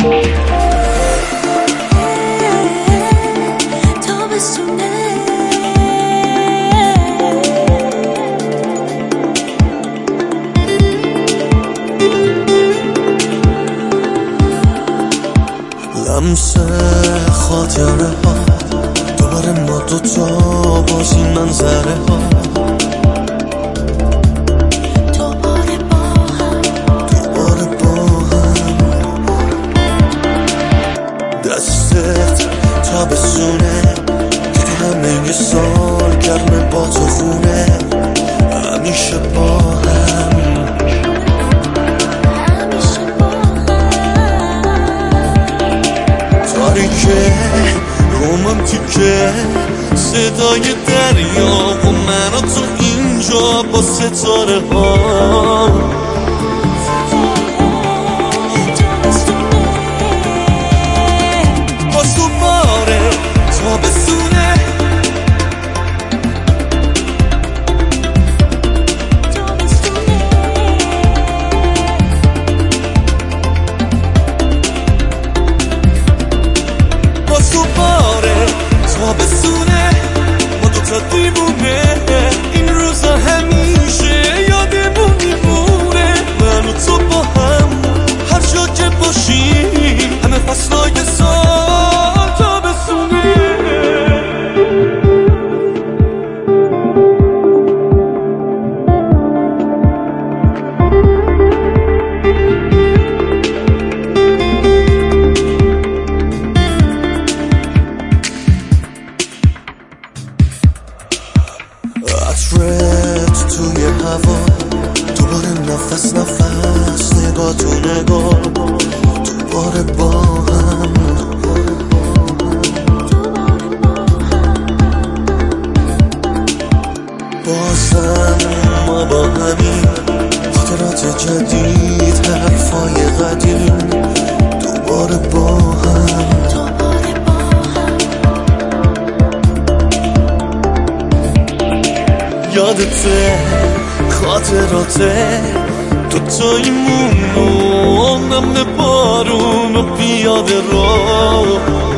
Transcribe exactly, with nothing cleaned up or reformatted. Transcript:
لمس خاطره ها دوباره ما دوتا باز این منظره ها دوباره با هم دوباره با هم دستت تابستونه که تو همه سال گرمه با تو خونه همیشه با هم تاریکه رومانتیکه صدای دریا و من و تو اینجا با ستاره ها باز دوباره تابستونه باز دوباره تابستونه ما دوتا دیوونه این روزا همیشه یادمون میمونه من و تو با هم هر جا که باشیم همه فصلای سال تابستونه عطرت توی هوا دوباره نفس نفس نگاه تو نگاه دوباره با هم بازم ما با همین خاطرات جدید حرفای قدیم دوباره با هم یادته خاطراته دوتاییمون و نم بارون و پیاده رو